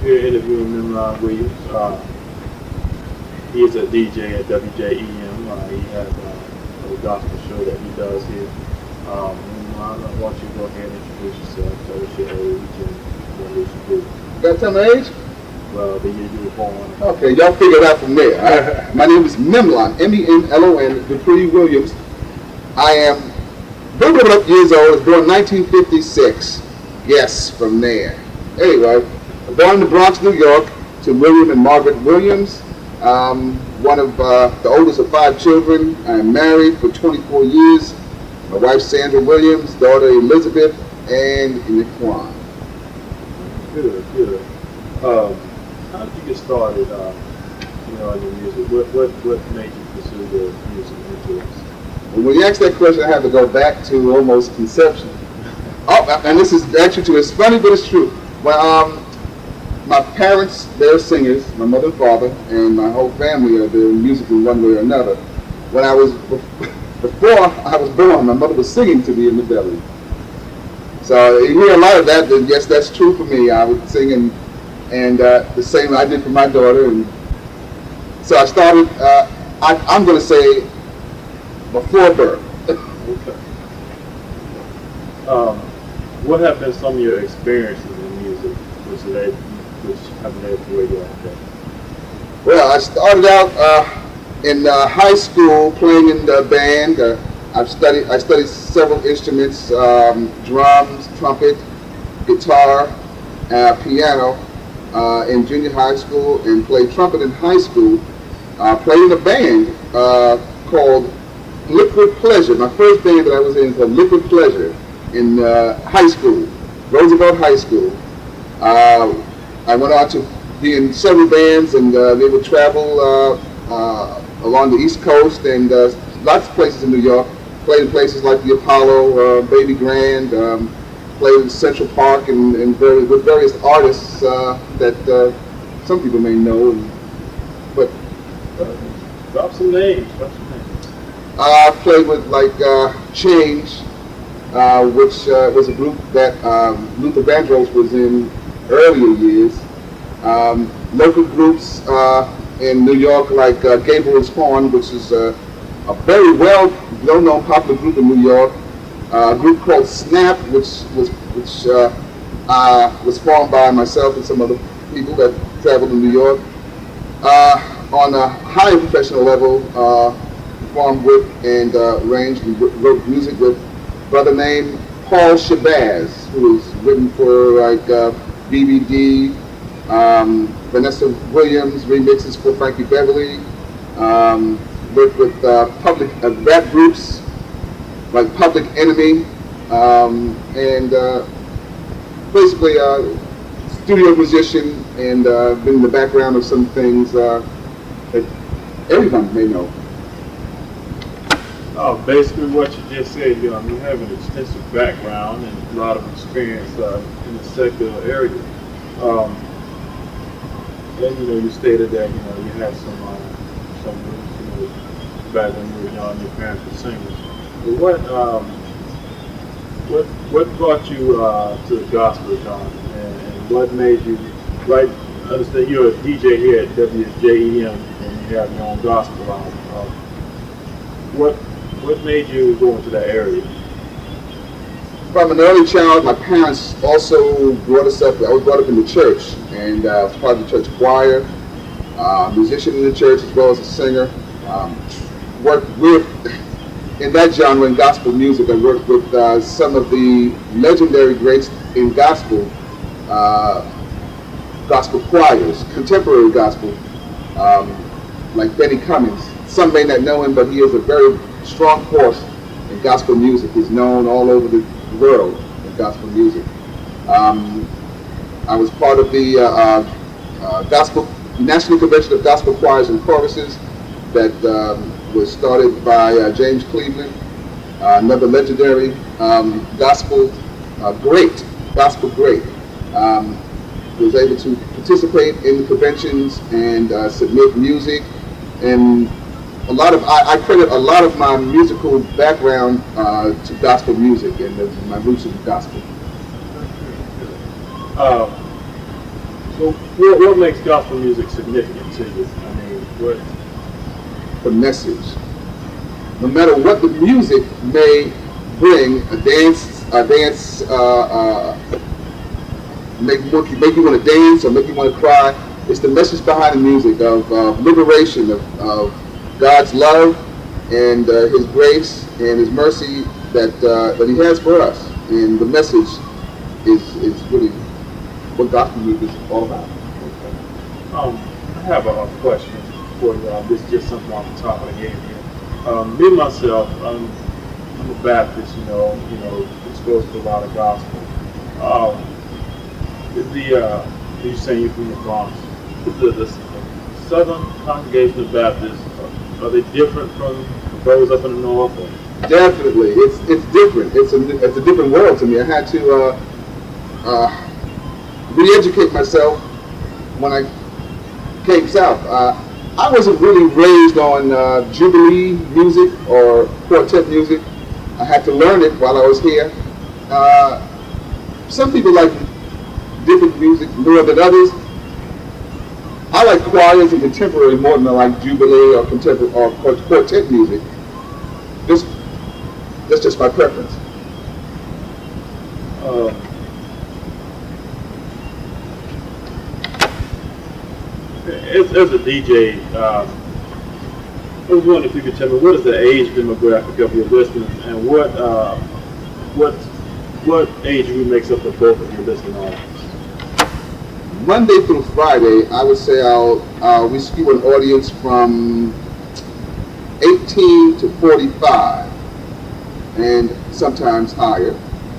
here interviewing Memron Williams. He is a DJ at WJEM. He has a gospel show that he does here. I want you to go ahead and introduce yourself, tell us your age, and what you should do. Got tell my age? Well, the year you were born. Okay, y'all figure it out from there. Right? My name is Memlon, M-E-N-L-O-N, Dupree Williams. I am years old. I was born in 1956. Yes, from there. Anyway, born in the Bronx, New York, to William and Margaret Williams. One of the oldest of 5 children. I am married for 24 years. My wife Sandra Williams, daughter Elizabeth, and Naquan. Good, good. How did you get started, in your music? What made you pursue the music interest? When you ask that question, I have to go back to almost conception. Oh, and this is actually true. It's funny, but it's true. Well, my parents, they're singers, my mother and father, and my whole family are doing music in one way or another. When I was, before I was born, my mother was singing to me in the belly. So you hear a lot of that, and yes, that's true for me. I would sing, and the same I did for my daughter. And so I started, I'm going to say, before birth. Okay. What have been some of your experiences in music, which have led to where you are today? Well, I started out in high school playing in the band. I studied several instruments: drums, trumpet, guitar, piano in junior high school, and played trumpet in high school. Played in a band called Liquid Pleasure. My first band that I was in was Liquid Pleasure in high school, Roosevelt High School. I went on to be in several bands, and they would travel along the East Coast and lots of places in New York. Played in places like the Apollo, Baby Grand, played in Central Park, and with various artists that some people may know. But drop some names. I played with Change, which was a group that Luther Vandross was in earlier years. Local groups in New York like Gabriel's Horn, which is a very well-known popular group in New York. A group called Snap, which was formed by myself and some other people that traveled in New York. On a higher professional level, performed with and arranged and wrote music with a brother named Paul Shabazz, who has written for BBD, Vanessa Williams, remixes for Frankie Beverly, worked with public rap groups like Public Enemy, and basically a studio musician, and been in the background of some things that everyone may know. Basically what you just said, you have an extensive background and a lot of experience in the secular area. And you stated that you had some roots, back when you were young, your parents were singers. But what brought you to the gospel genre, and what made you I understand you're a DJ here at WJEM and you have your own gospel album. What made you go into that area? From an early child, my parents also brought us up. I was brought up in the church, and I was part of the church choir, musician in the church as well as a singer. Worked with, in that genre, in gospel music. I worked with some of the legendary greats in gospel choirs, contemporary gospel, like Benny Cummings. Some may not know him, but he is a very strong force in gospel music. He's known all over the world in gospel music. I was part of the National Convention of Gospel Choirs and Choruses that was started by James Cleveland, another legendary gospel great. Was able to participate in the conventions and submit music, and I credit a lot of my musical background to gospel music and my roots in the gospel. So what makes gospel music significant to you? I mean, what? The message. No matter what the music may bring, make you want to dance or make you want to cry. It's the message behind the music of liberation, of God's love and His grace and His mercy that He has for us. And the message is really what gospel music is all about. I have a question for you. This is just something off the top of the head here. Me myself, I'm a Baptist. Exposed to a lot of gospel. You saying you're from the Bronx? The Southern Congregation of Baptists, are they different from those up in the North? Or? Definitely, it's different. It's a different world to me. I had to re-educate myself when I came south. I wasn't really raised on Jubilee music or quartet music. I had to learn it while I was here. Some people like different music more than others. I like choirs and contemporary more than I like Jubilee or contemporary or quartet music. That's just my preference. As a DJ, I was wondering if you could tell me what is the age demographic of your listeners, and what age group makes up the bulk of your listening audience? Monday through Friday, I would say we skew an audience from 18 to 45, and sometimes higher.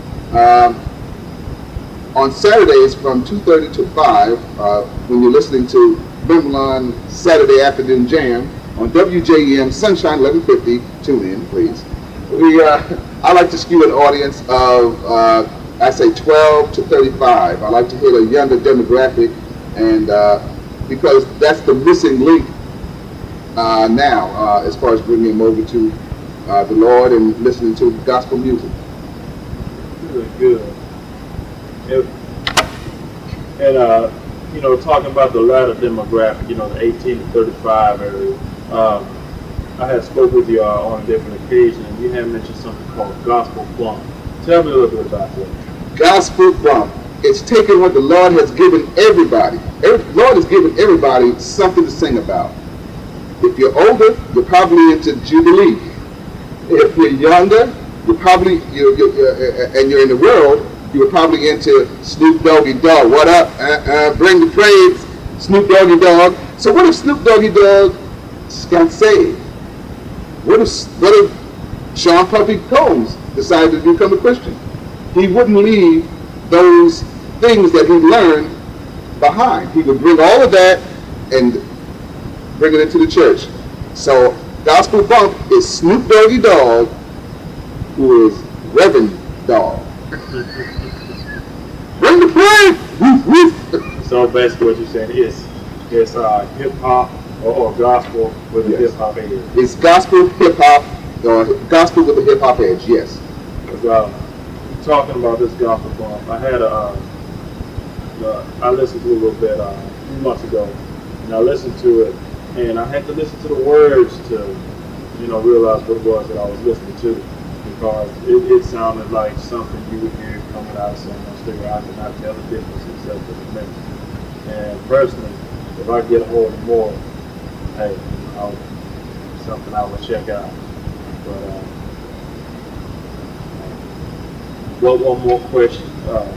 On Saturdays from 2:30 to 5, when you're listening to Bimlan Saturday Afternoon Jam on WJEM Sunshine 1150, tune in, please. I like to skew an audience of, I say 12 to 35. I like to hit a younger demographic, and because that's the missing link now, as far as bringing them over to the Lord and listening to gospel music. Good. And talking about the latter demographic, the 18 to 35 area, I had spoke with you on a different occasion, and you had mentioned something called gospel bump. Tell me a little bit about that. Gospel bump. It's taking what the Lord has given everybody. The Lord has given everybody something to sing about. If you're older, you're probably into Jubilee. If you're younger, you're probably and you're in the world, you're probably into Snoop Doggy Dogg. What up? Bring the praise, Snoop Doggy Dogg. So what if Snoop Doggy Dogg got saved? What if Sean Puffy Combs decided to become a Christian? He wouldn't leave those things that he learned behind. He would bring all of that and bring it into the church. So Gospel Bump is Snoop Doggy Dogg, who is Reverend Dogg. Bring the praise! Woof, woof. So basically what you're saying is hip-hop or gospel with a hip-hop edge. It's gospel, hip-hop, or gospel with a hip-hop edge, yes. Talking about this gospel bump, I had I listened to it a little bit a few months ago, and I listened to it, and I had to listen to the words to, realize what it was that I was listening to, because it sounded like something you would hear coming out of someone's stereo. I could not tell the difference except for the message. And personally, if I get a hold of more, hey, something I would check out. But one more question.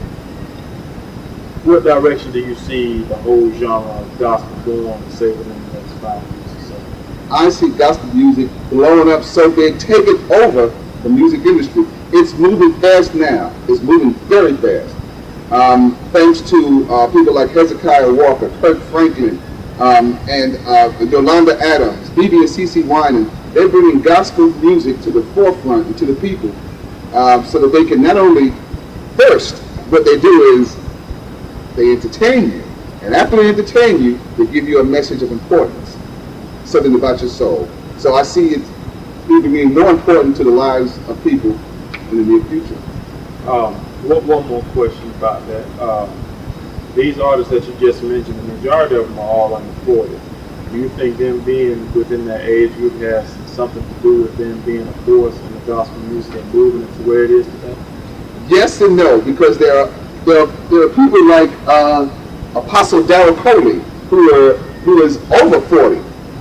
What direction do you see the whole genre of gospel going, say, within the next 5 years or so? I see gospel music blowing up so big, taking over the music industry. It's moving fast now. It's moving very fast. Thanks to people like Hezekiah Walker, Kirk Franklin, and Yolanda Adams, BB and CC Winans. They're bringing gospel music to the forefront and to the people, so that they can not only, first, what they do is they entertain you. And after they entertain you, they give you a message of importance, something about your soul. So I see it even being more important to the lives of people in the near future. One more question about that. these artists that you just mentioned, the majority of them are all under 40. Do you think them being within that age group has something to do with them being a force in the gospel music and moving it to where it is today? Yes and no, because there are people like Apostle Darrell Coley, who is over 40,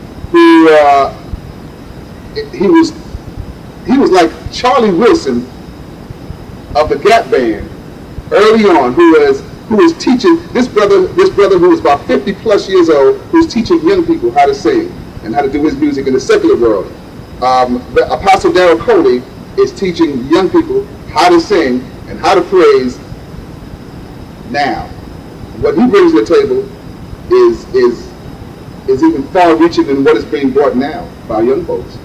he was like Charlie Wilson of the Gap Band early on, who was teaching this brother who was about 50 plus years old, who's teaching young people how to sing and how to do his music in the secular world. Apostle Darrell Coley is teaching young people how to sing and how to praise now. What he brings to the table is even far reaching than what is being brought now by young folks.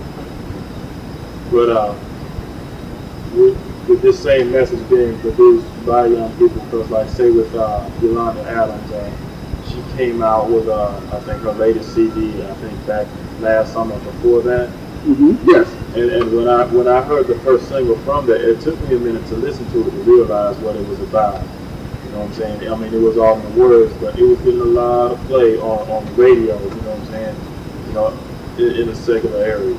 But with this same message being produced by young people, because like say with Yolanda Adams, she came out with I think her latest CD, I think back last summer before that. Mm-hmm. Yes. And when I heard the first single from that, it took me a minute to listen to it to realize what it was about. You know what I'm saying? I mean, it was all in the words, but it was getting a lot of play on the radio. You know what I'm saying? You know, in the secular area.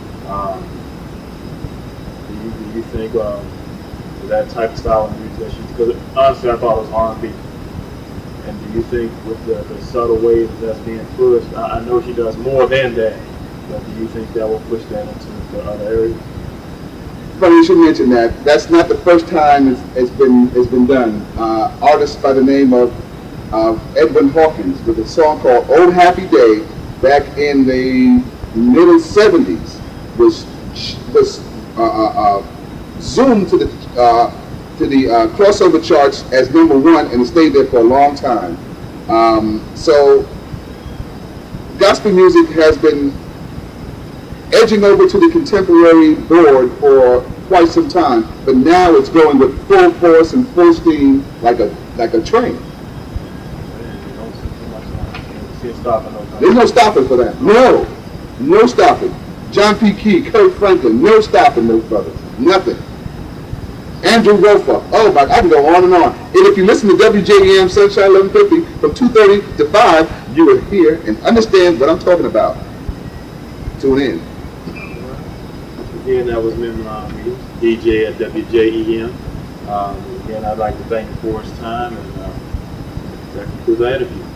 Do you think that type of style of music that she? Because honestly, I thought it was R&B. And do you think with the subtle ways that's being pushed, I know she does more than that, but do you think that will push that into other areas? Funny you should mention that. That's not the first time it's been done. Artists by the name of Edwin Hawkins with a song called "Old Happy Day" back in the middle '70s was zoomed to the crossover charts as #1, and it stayed there for a long time. So gospel music has been edging over to the contemporary board for quite some time, but now it's going with full force and full steam like a train. There's no stopping for that. No stopping. John P. Key, Kirk Franklin, no stopping those brothers. Nothing. Andrew Rofer. Oh my, I can go on and on. And if you listen to WJEM Sunshine 1150 from 2:30 to 5, you will hear and understand what I'm talking about. Tune in. Again, that was Memnon, DJ at WJEM. Again, I'd like to thank him for his time, and that concludes our interview.